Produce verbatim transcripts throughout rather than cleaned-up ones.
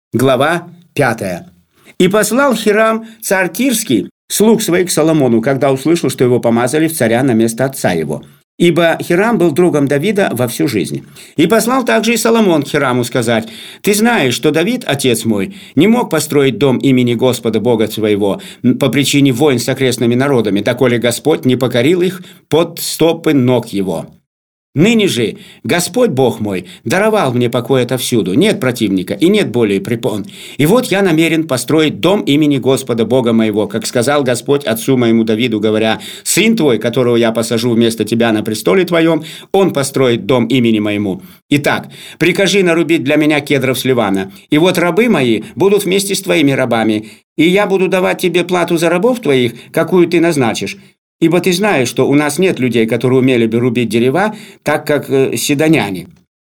Глава пятая. «И послал Хирам, царь Тирский, слуг своих к Соломону, когда услышал, что его помазали в царя на место отца его. Ибо Хирам был другом Давида во всю жизнь. И послал также и Соломон к Хираму сказать: «Ты знаешь, что Давид, отец мой, не мог построить дом имени Господа Бога своего по причине войн с окрестными народами, доколе Господь не покорил их под стопы ног его. Ныне же Господь Бог мой даровал мне покой отовсюду, нет противника и нет более препон. И вот я намерен построить дом имени Господа Бога моего, как сказал Господь отцу моему Давиду, говоря: сын твой, которого я посажу вместо тебя на престоле твоем, он построит дом имени моему. Итак, прикажи нарубить для меня кедров с Ливана, и вот рабы мои будут вместе с твоими рабами, и я буду давать тебе плату за рабов твоих, какую ты назначишь. Ибо ты знаешь, что у нас нет людей, которые умели бы рубить дерева, так как э, сидоняне».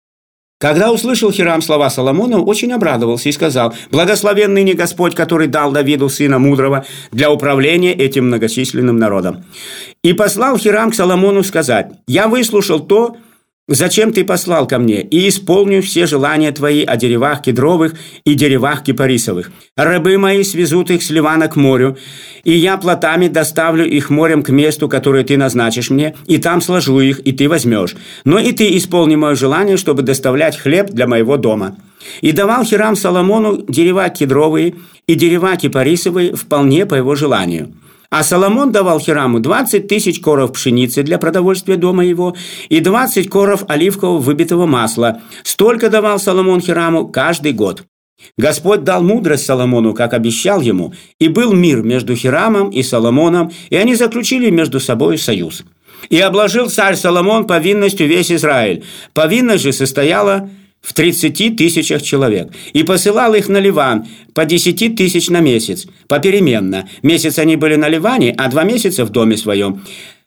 Когда услышал Хирам слова Соломона, очень обрадовался и сказал: «Благословен ныне Господь, который дал Давиду сына мудрого для управления этим многочисленным народом». И послал Хирам к Соломону сказать: «Я выслушал то, зачем ты послал ко мне, и исполню все желания твои о деревах кедровых и деревах кипарисовых. Рабы мои свезут их с Ливана к морю, и я плотами доставлю их морем к месту, которое ты назначишь мне, и там сложу их, и ты возьмешь. Но и ты исполни мое желание, чтобы доставлять хлеб для моего дома». И давал Хирам Соломону дерева кедровые и дерева кипарисовые вполне по его желанию. А Соломон давал Хираму двадцать тысяч коров пшеницы для продовольствия дома его и двадцать коров оливкового выбитого масла. Столько давал Соломон Хираму каждый год. Господь дал мудрость Соломону, как обещал ему, и был мир между Хирамом и Соломоном, и они заключили между собой союз. И обложил царь Соломон повинностью весь Израиль. Повинность же состояла в тридцати тысячах человек, и посылал их на Ливан по десяти тысяч на месяц, попеременно. Месяц они были на Ливане, а два месяца в доме своем.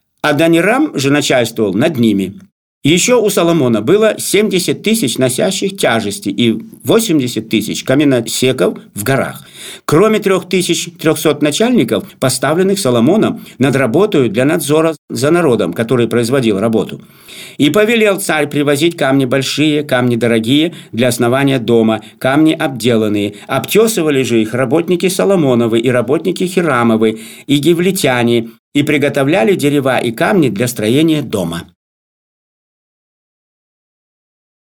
Адонирам же начальствовал над ними. Еще у Соломона было семьдесят тысяч носящих тяжести и восемьдесят тысяч каменосеков в горах, кроме трех тысяч трехсот начальников, поставленных Соломоном над работой для надзора за народом, который производил работу. И повелел царь привозить камни большие, камни дорогие для основания дома, камни обделанные. Обтесывали же их работники Соломоновы и работники Хирамовы и гивлитяне, и приготовляли дерева и камни для строения дома.